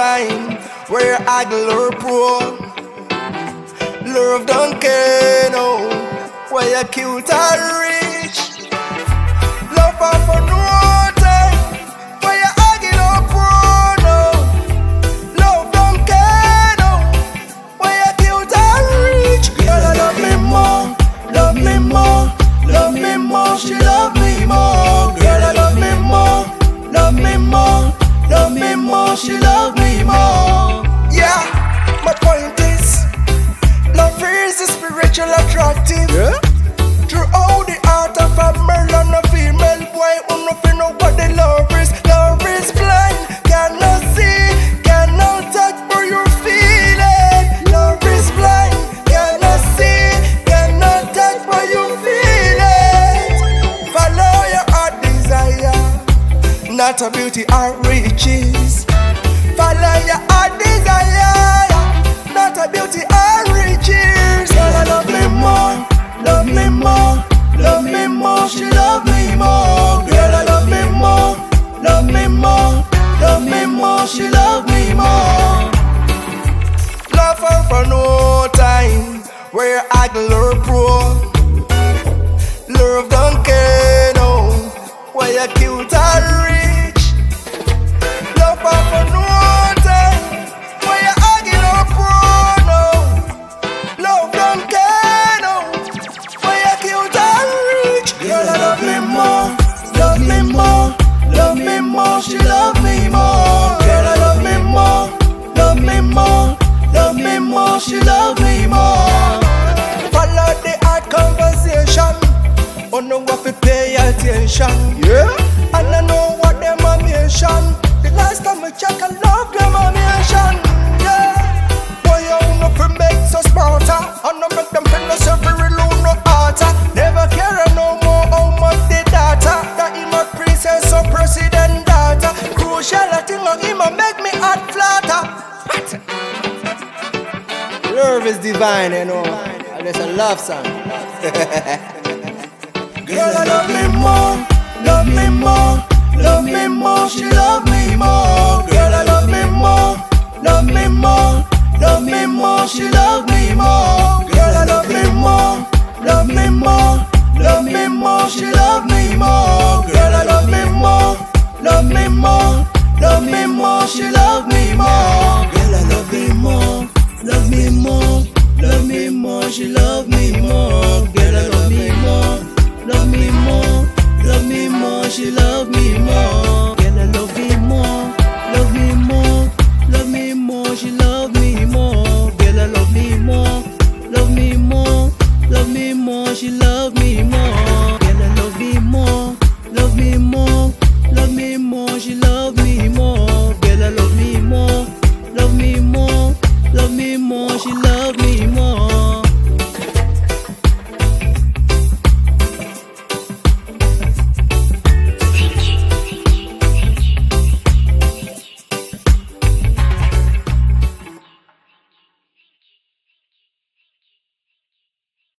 time where I lure poor. Love don't care no where you cute or rich. Love her for no time where you argue no poor no. Love don't care no where you cute or rich. Girl, I love me more, love me more, love me more. She love me more. Girl, I love me more, love me more, love me more. She love me more. Yeah, my point is, love is spiritual attractive. Yeah. Throughout the art of a male and a female boy, who nothing know what the love is. Love is blind, cannot see, cannot touch, but you feel it. Love is blind, cannot see, cannot touch, but you feel it. Follow your heart desire, not a beauty or riches. Follow your heart desire, not a beauty or riches. Girl, I love me more, love me more, love me more. She love me more. Girl, I love me more, love me more, love me more. She love me more. Love her for no time where I lure poor. Love don't care no where you cute or rich. Love her for no time where you argue no poor no. Love don't care no where you cute or rich. Girl, I love me more, love me more, love me more. She love me more. Girl, I love me more, love me more, love me more. She love me more. Follow the hard conversation, oh no what fi pay attention. Yeah, and I know what them a mention. The last time I check, I love them a mention. Yeah, boy you no fi make so smarter, and no make them feel no very low no harder. Never care no more how much the data. That him a princess or president daughter. Crucial a thing on him a make me heart flatter. Love is divine, you know, and it's a love song. Girl, I love me more, love me more, love me more. She love me more. Girl, I